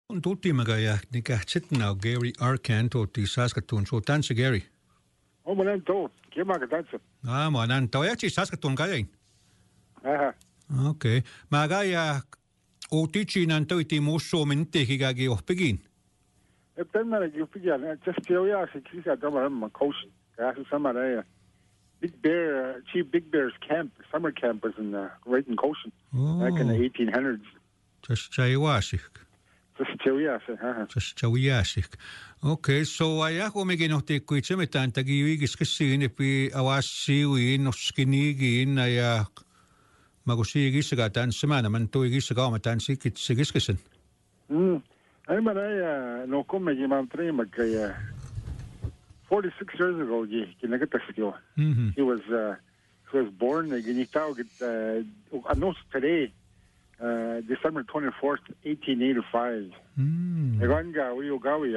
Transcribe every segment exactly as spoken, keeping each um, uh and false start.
On tuttimaga ja nikä sitna Gary Arkan tuotti Saskatoon so tansa Gary. Oh, mä näin tuo. Kiemaga tansa. Ah, mä näin tuo. Ja siis Saskatoon kajain. Aha. Okei. Mä kaja uutitsi näin toiti muussu mintikikäki ohpikin. Et tämän johpikin. Just tell ya se kisa tämä on coach. Käsi sama näin. Big Bear, Chief Big Bear's camp, summer camp was in uh, right in Goshen back in the eighteen hundreds. Just chaiwasik. Just tell ya se. Aha. Just chaiwasik. Okei, so aja kuitenkin ohti kuitse mitään tagi viikis kessiin epi awasiuin noskiniikin ja mä kun siikissä tanssimaan, mä toi kissä kaama tanssikin kiskisen. Mm. Ai mä näin no kumminkin mä treemakka ja forty-six years ago he kinagatasio. Mhm. He was uh, he was born again he thought uh I know today uh December twenty-fourth, eighteen eighty-five. Mm. Eganga uyugawi.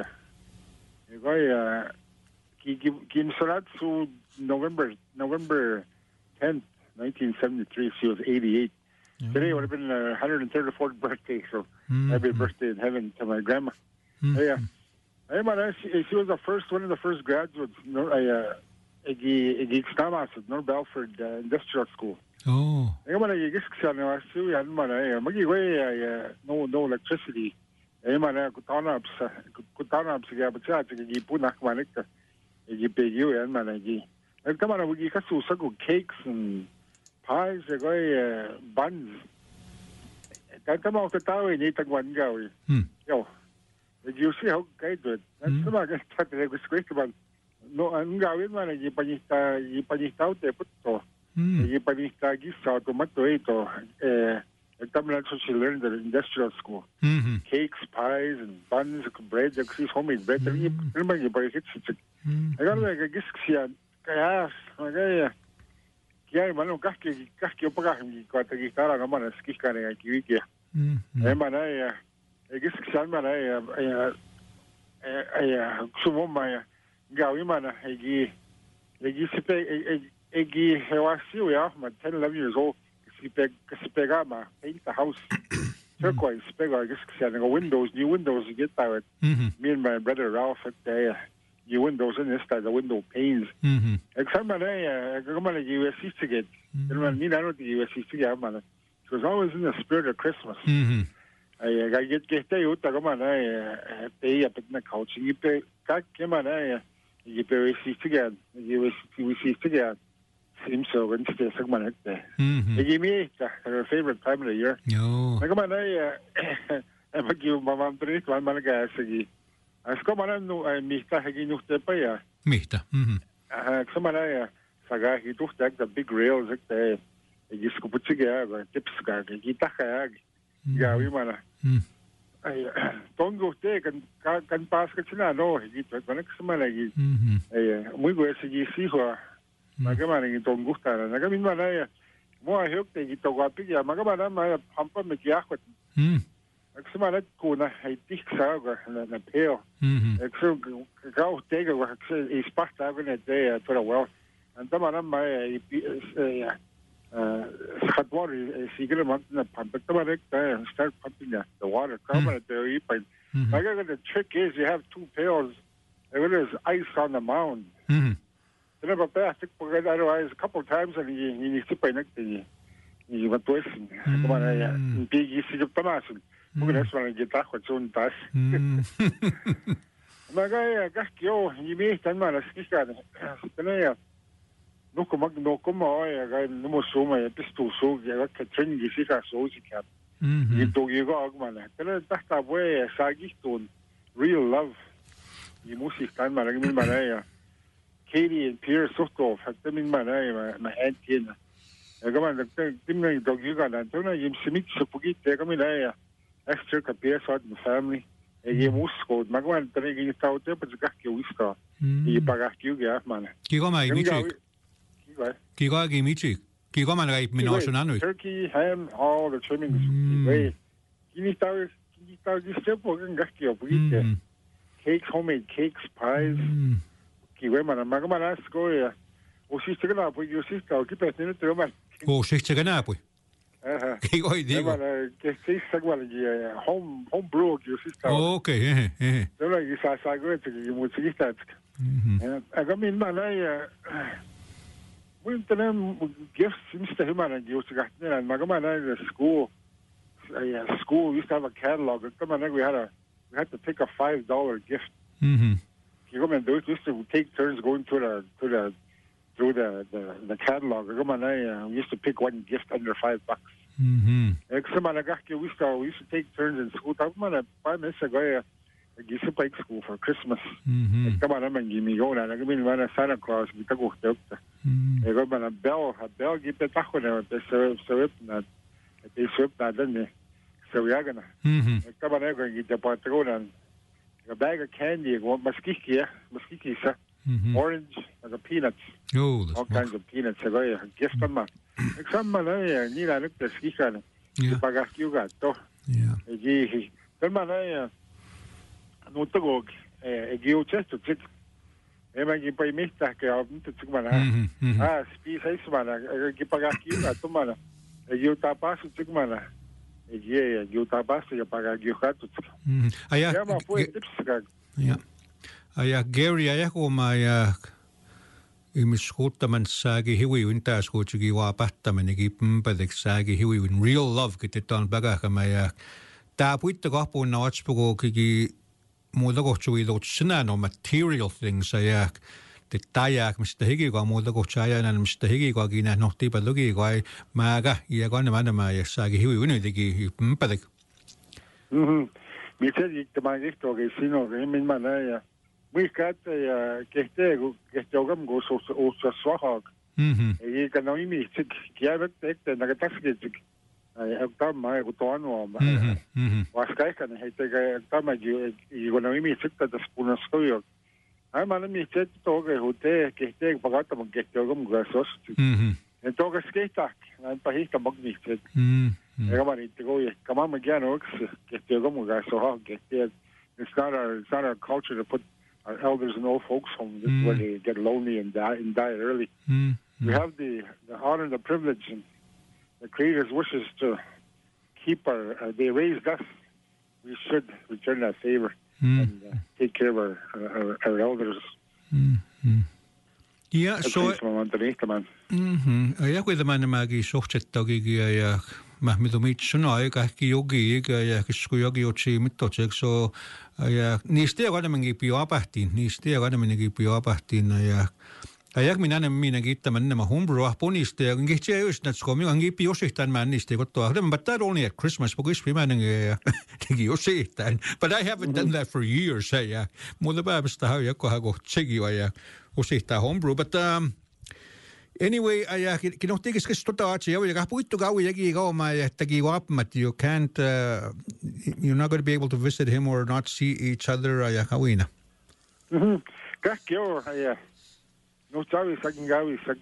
Egaya ki ki salat su November November tenth, nineteen seventy-three. She was eighty-eight. Yeah. Today would have been her one hundred thirty-fourth birthday, so mm. happy birthday in heaven to my grandma. Mm. Yeah. Hey, man, she, she was the first, one of the first graduates. No, I, uh, igi igi stamas at North Belford uh, Industrial School. Oh. Hey, man, I guess I know. I see, man, I magi way, I no no electricity. Hey, man, I kutana ups, kutana ups. Igi abcha, igi punak manikta. Igi pegiu, hey, man, igi. Hey, come on, igi kasu sagu cakes and pies. Igi uh, buns. Kama ukatawi ni tagwangawi. Hmm. Yo. You see how guys do it. That's mm. Some guys start to go squeak about. No, I'm going to go panista, y panista out there, puto. Y panista gisa, tomato, eto. Eh, también that's what she learned at industrial school. Mm-hmm. Cakes, pies, and buns, bread. You see homemade bread. You remember you buy it. I got like a gisk. Kaya, kaya. Kaya mano kahki kahki opagah mi kata gitara gamana skikane ay kiwiki. Eh, manay. I guess I'm man I I I sumo my gawi man I gi I gi sipe I gi hewasi ya my ten eleven years old sipe sipe ma paint the house turquoise sipe I guess the windows new windows you get that me and my brother Ralph at the new windows in this the window panes exam man I go man U S C to get man ni na the U S C to get man it was always in the spirit of Christmas. I I get get the uta come on I pay up in the couch you pay cut come on I you pay see together you we see together seems so when stay segment like that they give me her favorite time of the year no come on I I give my mom three one man guys again as come on no I mista again you step ya mista mhm ah come on I saga he took the big rails like that you scoop it together tips guy you taka ya we man ay tongo te kan kan pas ka sina no higit kan ka lagi ay muy go ese gi si ho magama ni tongo ta na ga min mana ya mo a hok te gi to ga pi ya magama na ma hampa me gi akhot hm aksama ko na ay tik sa ga na peo ekso ga o te ga wa is pasta ga ne te to la well and tamana ma ay Uh, water is you get a month in the pump, but and start pumping the, the water. Come at there, you but I got the trick is you have two pails, and there's ice on the mound. Mm-hmm. Then about that, I think otherwise a couple of times, and you you sit by next to you. You went to listen. Come on, I big you see the Thomas. We're gonna try to get that what's on that. My guy, I got you. You may stand man, I speak at it. No come no come I got no more so my pistol so I got Catherine you see that so she kept you do you go man then that way sagi stone real love you must stand man I mean man Katie and Pierre Soto I mean man my auntie I go man the thing dog you got and don't you submit so forget take me there extra capes out the family e must go magwan training out there but got you wisco you paga you get man you go my Kigo gi michi. Kigo man gai minoso nanu. Turkey, ham, all the trimmings. Way. Kini tau, kini tau gi stepo gan gaki op gite. Cakes, homemade cakes, pies. Kiwe man magama na skoya. O sister na po yo sister o kipe tinu tro man. O sister na po. Che oi dico. Ma che si sa quale che home home brew che si sta. Ok, eh eh. Allora che sa sa che che mo si sta. Eh, aga min man ai mun tenem gifts since the man and you got and my man in school uh, school used to have a catalog. Come on, we had a we had to take a five dollar gift. Mhm. You come and do it, used to take turns going to the to the through the the, the catalog. Come on, I uh, we used to pick one gift under five bucks. Mhm. Come on, I got we used to we used to take turns in school. Come on, five minutes ago, I used to play school for Christmas. Mhm. Come on, I'm going to me go now. I mean, when I Santa Claus, we go to the. I go on a bell, a bell, get the taco now. They serve serve that. They serve that, don't they? So we are gonna. Mhm. Come on, I'm going to get the patron and a bag of candy. What muskiki, muskiki, sir. Orange, like a peanuts. Oh, all kinds of peanuts. I go a gift on my. Some man, I need a look at ski can. Yeah. Pagas you got to. Yeah. Gee, come on, I. No to go. Eh, give chest to sit. Ema gi pa imita ke abun to tsumana. Ah, spi sai sumana. Gi pagas you got to mana. E gi tapas to tsumana. E gi gi tapas ya pagas you got to. Mhm. Aya. Ja, maar voor tips ga. Ja. Aya Gary aya ko mai imiskuuttaman saagi hiwiwin taas kuutsigi waapahtaman igi pumpadek saagi hiwiwin real love kitetaan bagahkamaya taapuitta kahpuun nawatspugo kigi muutakohtsuiluutsinaan no material things aya te tajaak mistä higiga muutakohtsajanan mistä higiga kina nohtipa lugiga ai maaga ja kannamanama ja saagi hiwiwin igi pumpadek. Mhm. Mitä ikka mä kehtoge sino min manaya. Muiskatte ja kehtegu kehtogam go so so swahag. Mhm. Ei ka no imi tik kiavet ekte naga taskitsik. Ai akta mai go toano ma. Mhm. Waskai kan hete ga akta ma ju go no imi tik ta spuna skoyo. Ai man mi tet toge hote kehteg bagata mo kehtogam go so. Mhm. En toge skeitak. Ai pahista magni tet. Mhm. Ja man inte go ja. Kama ma gano ox kehtogam go so ha kehteg. It's not our it's not our culture to put our elders in old folks' homes mm. where they get lonely and die and die early. Mm. We have the, the honor and the privilege and the Creator's wishes to keep our. Uh, they raised us. We should return that favor mm. and uh, take care of our our, our elders. Mm. Yeah, so. Mhm. Ja kui tämä nämäkin sohtsettakin ja mä mitä mitsunaa aika ehkä jogi ja kun jogi otsi mittotsek so ja niistä ja kademminkin pioapahtiin niistä ja kademminkin pioapahtiin ja ja minä näen minä kiittämään nämä humbrua ponista ja kihtiä just näet skomi on kipi josihtain mä niistä kotoa mutta but that only at Christmas because viimeinen ja teki josihtain but I haven't done that for years ja muuta päivästä hän joku hän kohtsikin ja osihtain humbrua but um, anyway, I kinohti keskes tota atsia ja puittu kauan jäki kauma ja teki wapmat you can't uh, you're not going to be able to visit him or not see each other ja kauina. Mhm. Kaikki joo ja no tavi sakin gawi sak.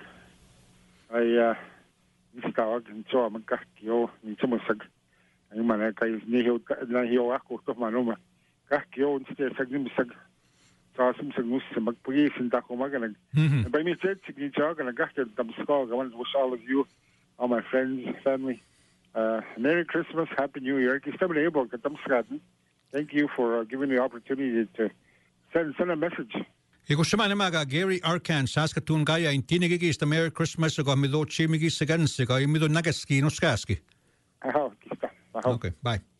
Ai uh mistä on so man kaikki joo niin semmoisak. Ai man kai ni hiu na hiu akku to manuma. Kaikki joo sitten sakin sak. Tasim sa musta magpugisin ta ko magana. By me said to jog and I got the skull. I want to wish all of you, all my friends, family, uh, Merry Christmas, Happy New Year. Thank you for uh, giving me the opportunity to send send a message. Ja kun sama namaga Gary Arkan Saskatoon kaya intinigigistä Merry Christmas joka mi do chimigissa kanssa joka mi do nagaski no skaski. Aha, kista. Okay, bye.